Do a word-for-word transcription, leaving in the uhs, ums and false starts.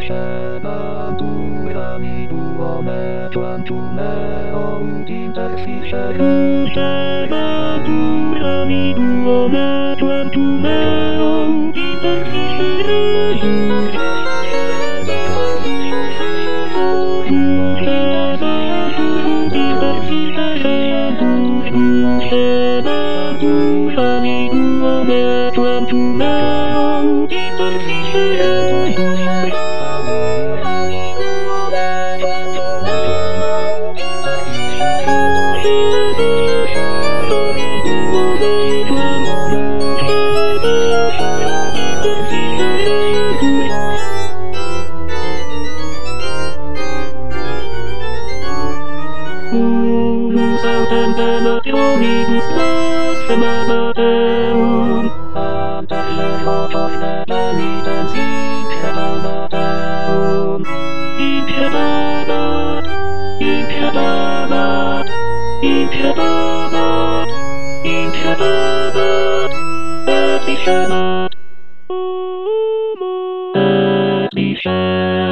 aventurami duome quantumeo interfice aventurami duome quantumeo Unus autem omnibus semana eum ante lejos de penitentia eum impiedabat, impiedabat, impiedabat, impiedabat, et discebat, et discebat.